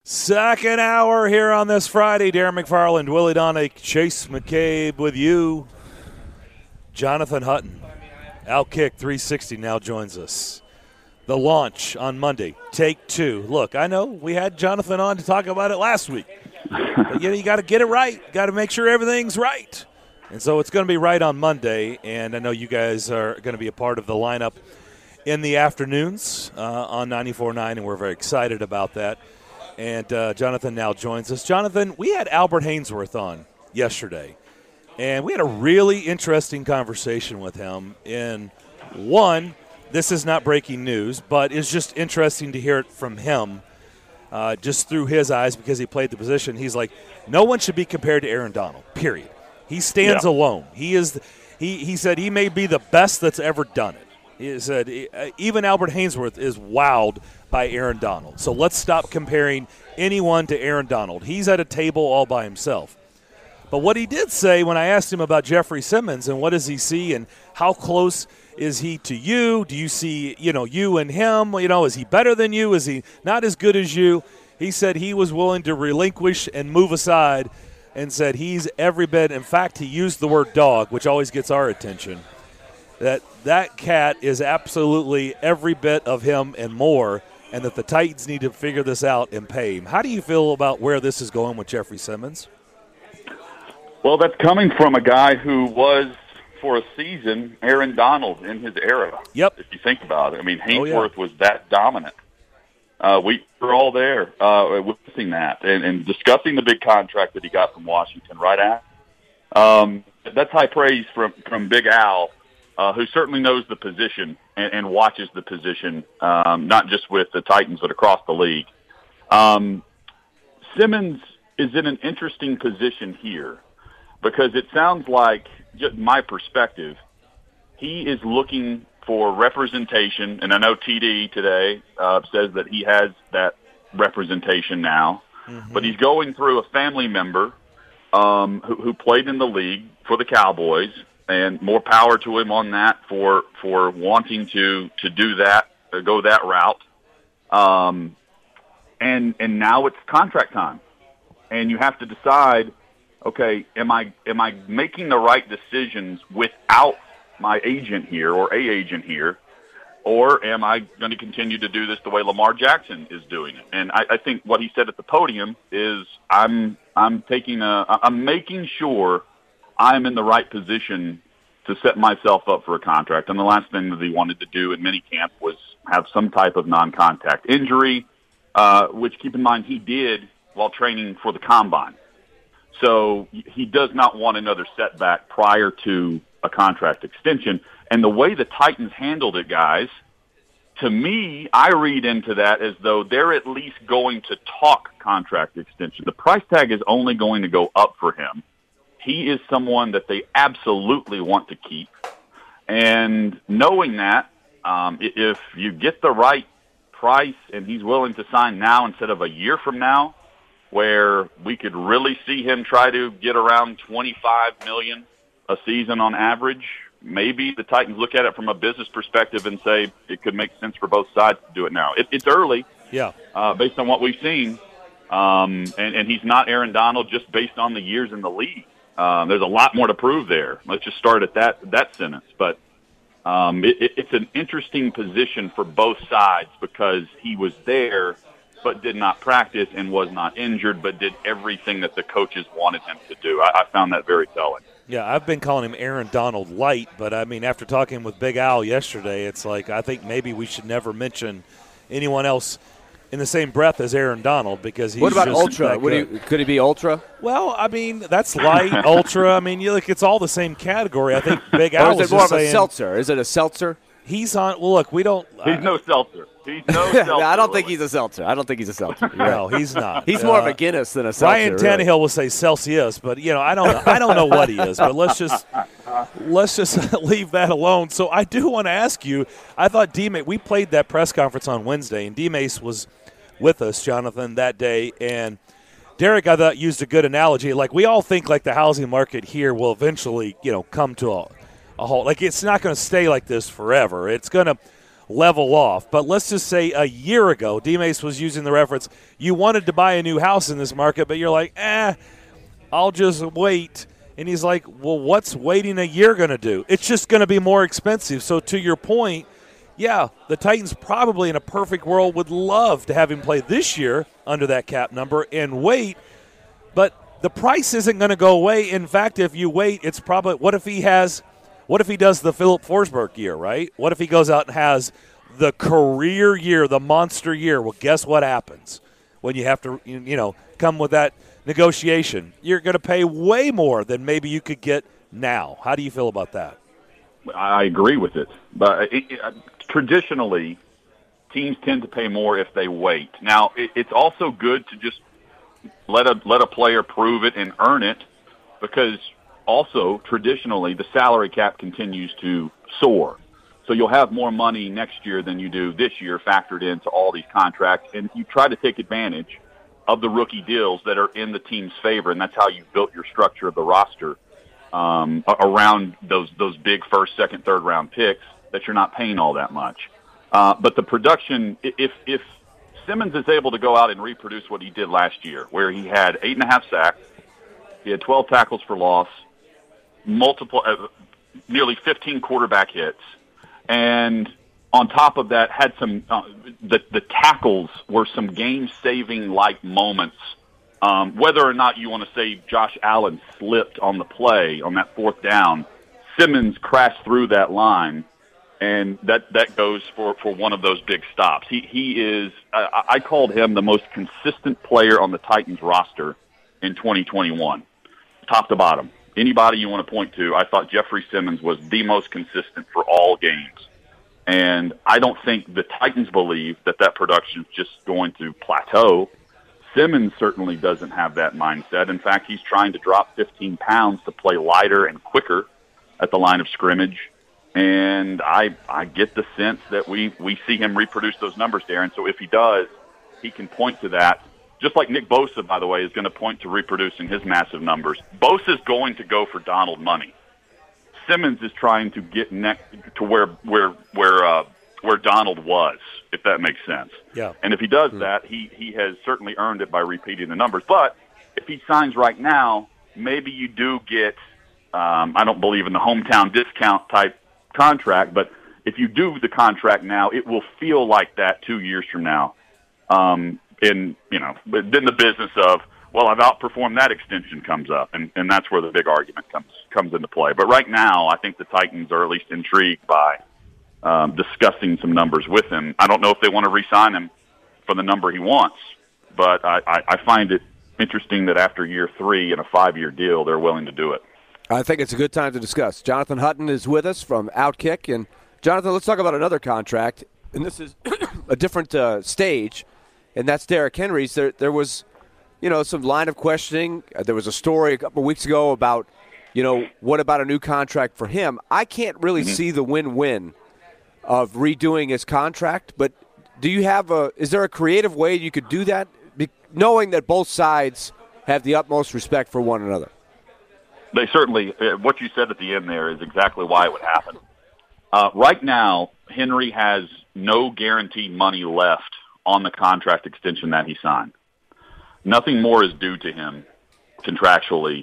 Second hour here on this Friday. Darren McFarland, Willie Donick, Chase McCabe with you. Jonathan Hutton, Outkick 360 now joins us. The launch on Monday, take two. Look, I know we had Jonathan on to talk about it last week. But you got to get it right. Got to make sure everything's right. And so it's going to be right on Monday, and I know you guys are going to be a part of the lineup in the afternoons on 94.9, and we're very excited about that. And Jonathan now joins us. Jonathan, we had Albert Haynesworth on yesterday, and we had a really interesting conversation with him. In one, this is not breaking news, but it's just interesting to hear it from him just through his eyes because he played the position. He's like, no one should be compared to Aaron Donald, period. He stands alone. He said he may be the best that's ever done it. He said even Albert Haynesworth is wowed by Aaron Donald. So let's stop comparing anyone to Aaron Donald. He's at a table all by himself. But what he did say when I asked him about Jeffrey Simmons and what does he see and how close is he to you? Do you see, you and him? Is he better than you? Is he not as good as you? He said he was willing to relinquish and move aside and said he's every bit. In fact, he used the word dog, which always gets our attention. That cat is absolutely every bit of him and more, and that the Titans need to figure this out and pay him. How do you feel about where this is going with Jeffrey Simmons? Well, that's coming from a guy who was, for a season, Aaron Donald in his era. Yep. If you think about it. I mean, Haynesworth was that dominant. We were all there witnessing that and discussing the big contract that he got from Washington right after. That's high praise from Big Al, who certainly knows the position and watches the position, not just with the Titans but across the league. Simmons is in an interesting position here because it sounds like, just my perspective, he is looking for representation, and I know TD today says that he has that representation now, but he's going through a family member who played in the league for the Cowboys, and more power to him on that for wanting to do that, go that route. And now it's contract time, and you have to decide, okay, am I making the right decisions without my agent here or a agent here, or am I going to continue to do this the way Lamar Jackson is doing it? And I think what he said at the podium is I'm making sure I'm in the right position to set myself up for a contract. And the last thing that he wanted to do in minicamp was have some type of non-contact injury, which, keep in mind, he did while training for the Combine. So he does not want another setback prior to a contract extension. And the way the Titans handled it, guys, to me, I read into that as though they're at least going to talk contract extension. The price tag is only going to go up for him. He is someone that they absolutely want to keep. And knowing that, if you get the right price and he's willing to sign now instead of a year from now, where we could really see him try to get around $25 million a season on average, maybe the Titans look at it from a business perspective and say it could make sense for both sides to do it now. It's early, based on what we've seen, and he's not Aaron Donald just based on the years in the league. There's a lot more to prove there. Let's just start at that sentence. But it's an interesting position for both sides because he was there but did not practice and was not injured, but did everything that the coaches wanted him to do. I found that very telling. Yeah, I've been calling him Aaron Donald light, but, I mean, after talking with Big Al yesterday, it's like I think maybe we should never mention anyone else in the same breath as Aaron Donald because he's What about just ultra? Could he be ultra? Well, I mean, that's light, ultra. I mean, it's all the same category. I think Big Al was is it more just of a saying, seltzer? Is it a seltzer? He's on – well, look, we don't He's no seltzer. He's no seltzer. I don't think he's a seltzer. I don't think he's a seltzer. No, he's not. He's more of a Guinness than a seltzer. Ryan Tannehill will say Celsius, but I don't know what he is. But let's just leave that alone. So I do want to ask you. I thought we played that press conference on Wednesday, and D-Mace was with us, Jonathan, that day, and Derek, I thought, used a good analogy. Like, we all think like the housing market here will eventually, come to a halt. Like, it's not going to stay like this forever. It's going to level off. But let's just say a year ago, D-Mace was using the reference, you wanted to buy a new house in this market, but you're like, I'll just wait. And he's like, well, what's waiting a year going to do? It's just going to be more expensive. So to your point, yeah, the Titans probably in a perfect world would love to have him play this year under that cap number and wait. But the price isn't going to go away. In fact, if you wait, it's probably what if he does the Philip Forsberg year, right? What if he goes out and has the career year, the monster year? Well, guess what happens when you have to, come with that negotiation? You're going to pay way more than maybe you could get now. How do you feel about that? I agree with it. But traditionally, teams tend to pay more if they wait. Now, it's also good to just let a player prove it and earn it, because also traditionally the salary cap continues to soar. So you'll have more money next year than you do this year factored into all these contracts, and you try to take advantage of the rookie deals that are in the team's favor, and that's how you built your structure of the roster around those big first, second, third round picks that you're not paying all that much. But the production, if Simmons is able to go out and reproduce what he did last year, where he had 8.5 sacks, he had 12 tackles for loss, nearly 15 quarterback hits, and on top of that had some the tackles were some game-saving like moments. Whether or not you want to say Josh Allen slipped on the play on that fourth down, Simmons crashed through that line, and that goes for one of those big stops. He is I called him the most consistent player on the Titans roster in 2021, top to bottom. Anybody you want to point to, I thought Jeffrey Simmons was the most consistent for all games. And I don't think the Titans believe that production is just going to plateau. Simmons certainly doesn't have that mindset. In fact, he's trying to drop 15 pounds to play lighter and quicker at the line of scrimmage. And I get the sense that we see him reproduce those numbers there. And so if he does, he can point to that. Just like Nick Bosa, by the way, is going to point to reproducing his massive numbers. Bosa is going to go for Donald money. Simmons is trying to get next to where Donald was, if that makes sense. Yeah. And if he does that, he has certainly earned it by repeating the numbers. But if he signs right now, maybe you do get, I don't believe in the hometown discount type contract, but if you do the contract now, it will feel like that 2 years from now. But then the business of, well, I've outperformed that extension comes up, and that's where the big argument comes into play. But right now, I think the Titans are at least intrigued by discussing some numbers with him. I don't know if they want to re-sign him for the number he wants, but I find it interesting that after year 3 and a 5-year deal, they're willing to do it. I think it's a good time to discuss. Jonathan Hutton is with us from Outkick. And, Jonathan, let's talk about another contract. And this is a different stage, and that's Derrick Henry's. There was, some line of questioning. There was a story a couple of weeks ago about, what about a new contract for him? I can't really see the win-win of redoing his contract, but do you have is there a creative way you could do that, knowing that both sides have the utmost respect for one another? They certainly, what you said at the end there is exactly why it would happen. Right now, Henry has no guaranteed money left on the contract extension that he signed. Nothing more is due to him contractually.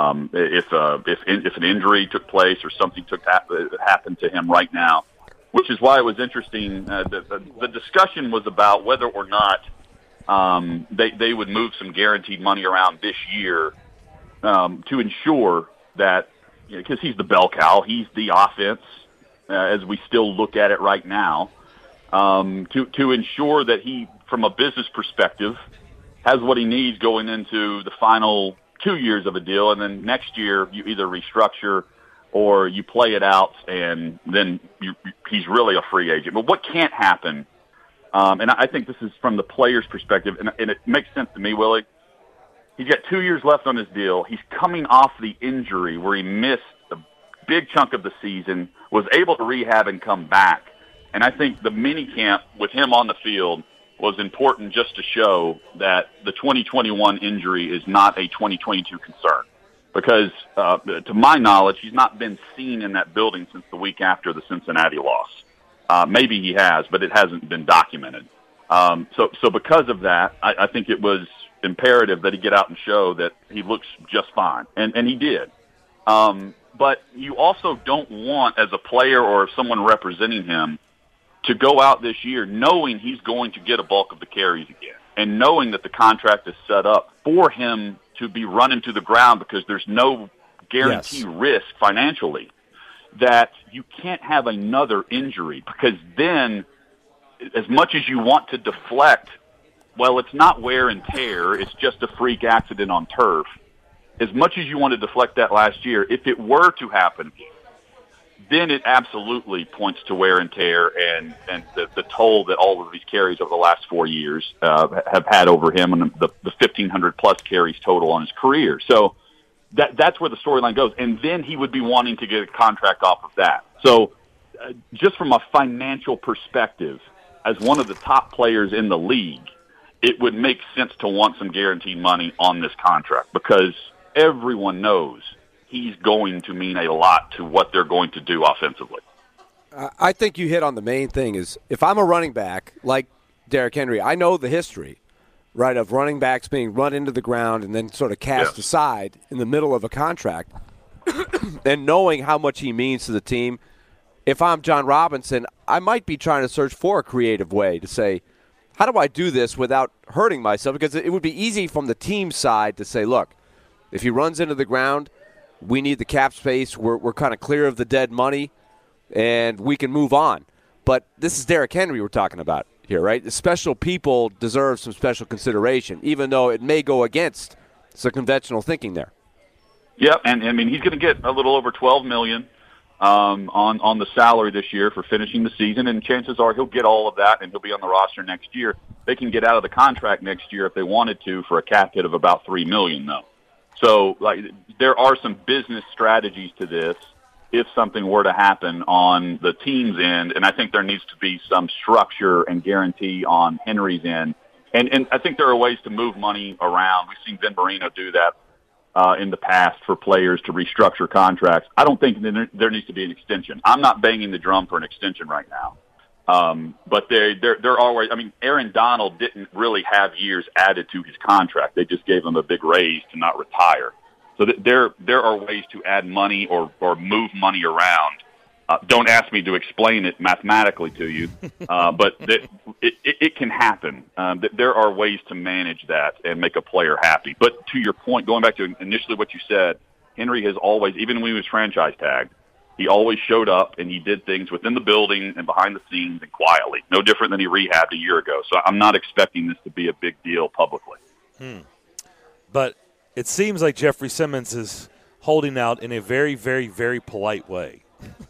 If an injury took place or something happened to him right now, which is why it was interesting. The discussion was about whether or not they would move some guaranteed money around this year to ensure that, because he's the bell cow, he's the offense as we still look at it right now, to ensure that he, from a business perspective, has what he needs going into the final 2 years of a deal, and then next year you either restructure or you play it out, and then he's really a free agent. But what can't happen, and I think this is from the player's perspective, and it makes sense to me, Willie, he's got 2 years left on his deal. He's coming off the injury where he missed a big chunk of the season, was able to rehab and come back. And I think the mini camp with him on the field was important just to show that the 2021 injury is not a 2022 concern. Because, to my knowledge, he's not been seen in that building since the week after the Cincinnati loss. Maybe he has, but it hasn't been documented. So because of that, I think it was imperative that he get out and show that he looks just fine, and he did. But you also don't want, as a player or someone representing him, to go out this year knowing he's going to get a bulk of the carries again, and knowing that the contract is set up for him to be run into the ground because there's no guarantee risk financially, that you can't have another injury, because then as much as you want to deflect, well, it's not wear and tear, it's just a freak accident on turf. As much as you want to deflect that last year, if it were to happen, then it absolutely points to wear and tear and the toll that all of these carries over the last 4 years have had over him, and the 1,500-plus carries total on his career. So that's where the storyline goes. And then he would be wanting to get a contract off of that. So just from a financial perspective, as one of the top players in the league, it would make sense to want some guaranteed money on this contract, because everyone knows he's going to mean a lot to what they're going to do offensively. I think you hit on the main thing is, if I'm a running back like Derrick Henry, I know the history, right, of running backs being run into the ground and then sort of cast aside in the middle of a contract. And knowing how much he means to the team, if I'm John Robinson, I might be trying to search for a creative way to say, how do I do this without hurting myself? Because it would be easy from the team side to say, look, if he runs into the ground, we need the cap space. We're kind of clear of the dead money, and we can move on. But this is Derrick Henry we're talking about here, right? The special people deserve some special consideration, even though it may go against some conventional thinking there. Yeah, and I mean, he's going to get a little over $12 million on the salary this year for finishing the season, and chances are he'll get all of that, and he'll be on the roster next year. They can get out of the contract next year if they wanted to for a cap hit of about $3 million, though. So, there are some business strategies to this if something were to happen on the team's end, and I think there needs to be some structure and guarantee on Henry's end. And I think there are ways to move money around. We've seen Ben Marino do that in the past for players to restructure contracts. I don't think there needs to be an extension. I'm not banging the drum for an extension right now. But they're always, I mean, Aaron Donald didn't really have years added to his contract. They just gave him a big raise to not retire. So there are ways to add money or move money around. Don't ask me to explain it mathematically to you, but it can happen. There are ways to manage that and make a player happy. But to your point, going back to initially what you said, Henry has always, even when he was franchise tagged, he always showed up and he did things within the building and behind the scenes and quietly. No different than he rehabbed a year ago. So I'm not expecting this to be a big deal publicly. But it seems like Jeffrey Simmons is holding out in a very, very, very polite way.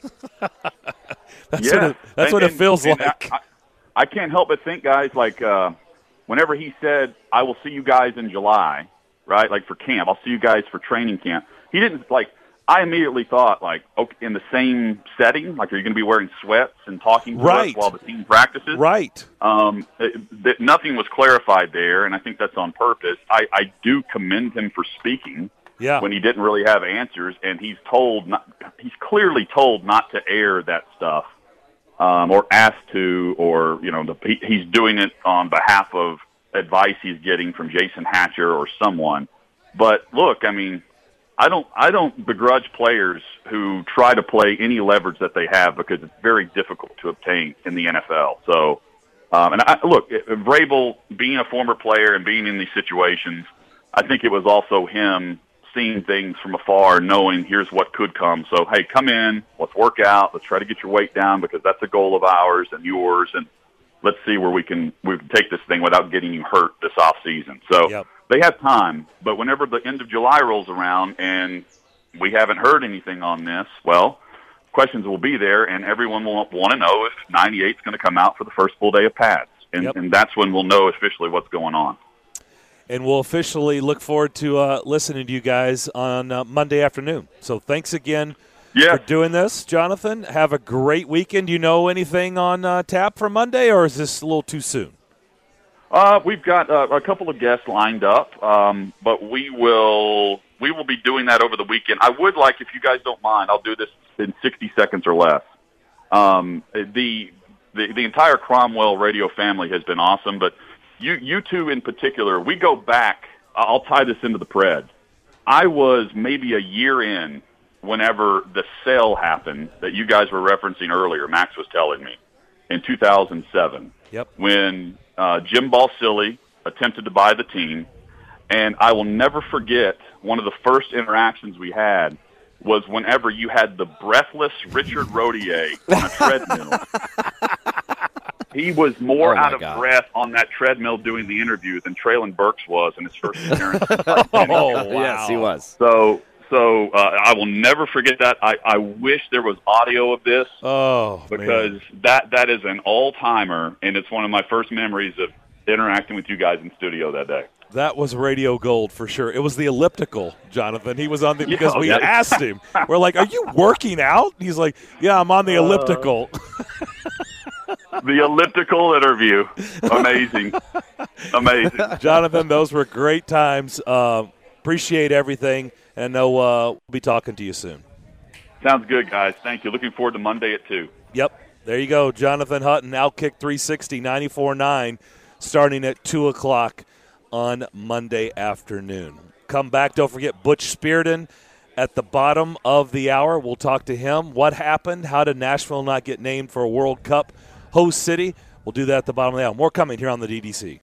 That's what it feels like. I can't help but think, guys, like whenever he said, I will see you guys in July, right, like for camp, I'll see you guys for training camp. He didn't, like, I immediately thought, like, okay, in the same setting, like, are you going to be wearing sweats and talking to us while the team practices? Right. Nothing was clarified there, and I think that's on purpose. I do commend him for speaking when he didn't really have answers, and he's clearly told not to air that stuff or asked to, or, he's doing it on behalf of advice he's getting from Jason Hatcher or someone. But, look, I mean, I don't begrudge players who try to play any leverage that they have, because it's very difficult to obtain in the NFL. So, look, Vrabel being a former player and being in these situations, I think it was also him seeing things from afar, knowing here's what could come. So, hey, come in, let's work out, let's try to get your weight down, because that's a goal of ours and yours, and let's see where we can take this thing without getting you hurt this off season. So. They have time, but whenever the end of July rolls around and we haven't heard anything on this, well, questions will be there, and everyone will want to know if 98 is going to come out for the first full day of pads. And that's when we'll know officially what's going on. And we'll officially look forward to listening to you guys on Monday afternoon. So thanks again for doing this, Jonathan. Have a great weekend. Do you know anything on tap for Monday, or is this a little too soon? We've got a couple of guests lined up, but we will be doing that over the weekend. I would like, if you guys don't mind, I'll do this in 60 seconds or less. The the entire Cromwell radio family has been awesome, but you two in particular, we go back. I'll tie this into the Preds. I was maybe a year in whenever the sale happened that you guys were referencing earlier. Max was telling me in 2007. Yep. When Jim Balsillie attempted to buy the team, and I will never forget one of the first interactions we had was whenever you had the breathless Richard Rodier on a treadmill. He was more out of breath on that treadmill doing the interview than Traylon Burks was in his first appearance. Wow. Yes, he was. So I will never forget that. I wish there was audio of this. Because that is an all-timer, and it's one of my first memories of interacting with you guys in studio that day. That was radio gold for sure. It was the elliptical, Jonathan. He was on the because we asked him. We're like, "Are you working out?" He's like, "Yeah, I'm on the elliptical." The elliptical interview. Amazing. Jonathan, those were great times. Appreciate everything, and I know we'll be talking to you soon. Sounds good, guys. Thank you. Looking forward to Monday at 2. Yep. There you go. Jonathan Hutton, Outkick 360, 94.9, starting at 2 o'clock on Monday afternoon. Come back. Don't forget Butch Spearden at the bottom of the hour. We'll talk to him. What happened? How did Nashville not get named for a World Cup host city? We'll do that at the bottom of the hour. More coming here on the DDC.